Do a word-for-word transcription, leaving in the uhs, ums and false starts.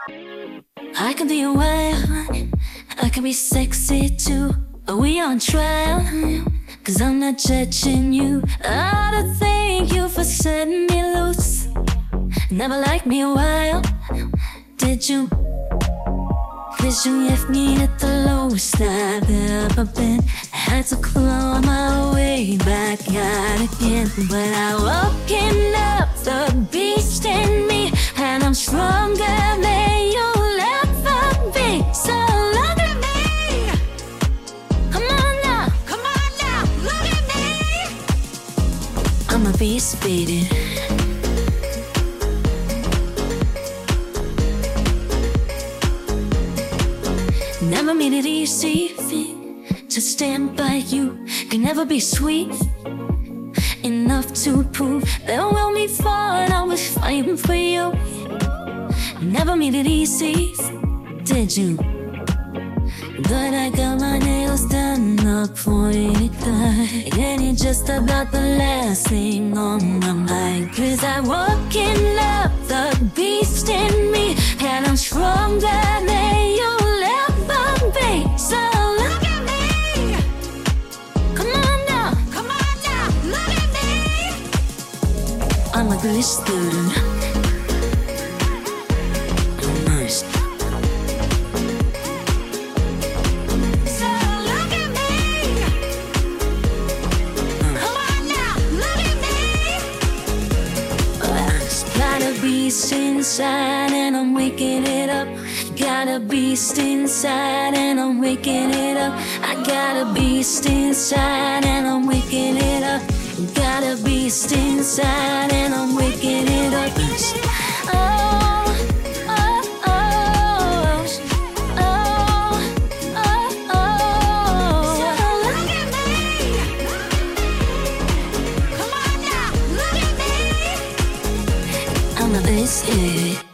I can be wild, I can be sexy too. Are we on trial? Cause I'm not judging you. I don't thank you for setting me loose. Never liked me a while, did you? Cause you left me at the lowest I've ever been. I had to claw my way back out again. But I woken up the beast in me, and I'm stronger than you'll ever be. So look at me. Come on now, come on now, look at me. I'm a beast, baby. Never made it easy to stand by you. Can never be sweet enough to prove that when we fought, I was fighting for you. Never made it easy, did you? But I got my nails done up pointed back, and it's just about the last thing on my mind. Cause I woken up the beast in me, and I'm stronger than you'll ever be. So look at me. Come on now, come on now, look at me. I'm a glistener. I'm nice. Beast inside and I'm waking it up. Got a beast inside and I'm waking it up. I got a beast inside and I'm waking it up. Got a beast inside and I'm waking it up. Oh, oh, oh, oh, oh, oh. So look at me. Come on now, look at me. I'm a beast.